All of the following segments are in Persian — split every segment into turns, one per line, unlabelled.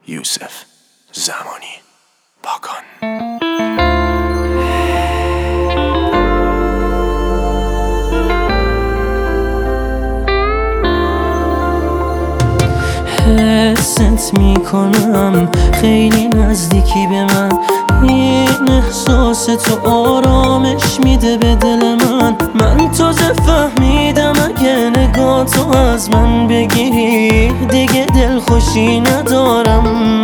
یوسف زمانی پاکان.
حست میکنم خیلی نزدیکی به من، این احساس تو آرامش میده به دل من تازه فهمیدم اگه نگاه تو از من بگیری دیگه دلخوشی ندارم.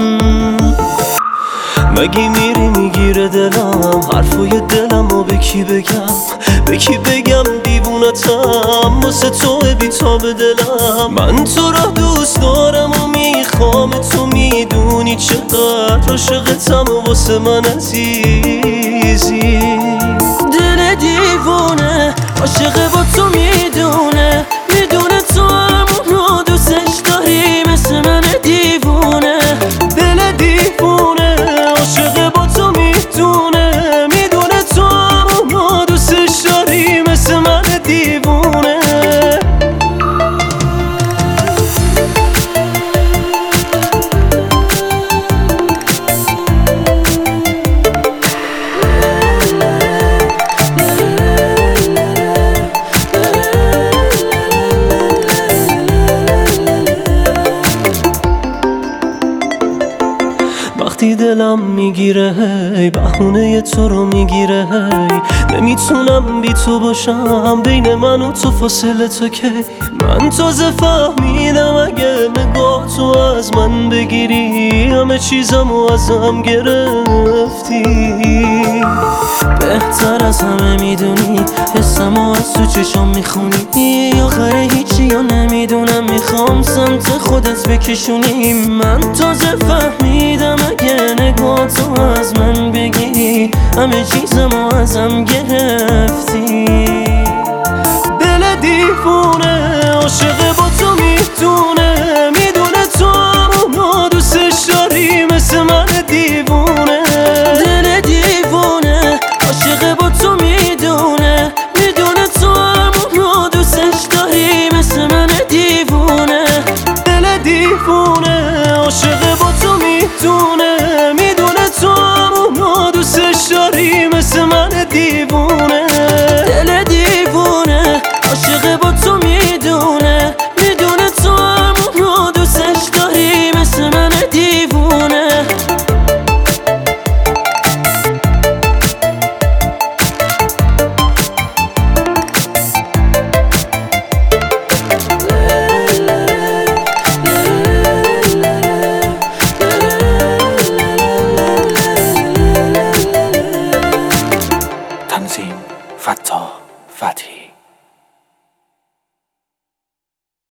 مگه میری میگیره دلم حرفای دلمو به کی بگم دیوونتم واسه تو بی تا به دلم. من تو را دوست دارم و میخوام، تو میدونی چقدر عاشقتم و واسه من عزیزی. دل دیوونه عاشق با تو میدونه تو همونو دوستش داری مثل من دیوونه. دل دیوونه عاشق با تو میدونه تو همونو دوستش داری مثل من دیوونه. وقتی دلم میگیره هی بهونه تو رو میگیره هی نمیتونم بی تو باشم، بین من و تو فاصله تو کی. من تازه فهمیدم اگه نگاه تو از من بگیری همه چیزمو ازم گرفتی. بهتر از همه میدونی حسمو از تو چشام میخونی، آخر هیچی یا نمیدونم میخوام سمت خودت بکشونی. من تازه فهمیدم اگه نگاه تو از من بگیری همه چیزمو ازم گرفتی. دل دیوونه عاشق با تو میدونه تو همونو دوستش داری مثل من دیوونه. دل دیوونه عاشق با تو میدونه تو همونو دوستش داری مثل من دیوونه. دل دیوونه عاشق با تو میدونه تو همونو دوستش داری مثل من دیوونه. دل دیوونه عاشق با تو میدونه تو همونو دوستش داری مثل من دیوونه.
تنظیم: فتاح فتحی.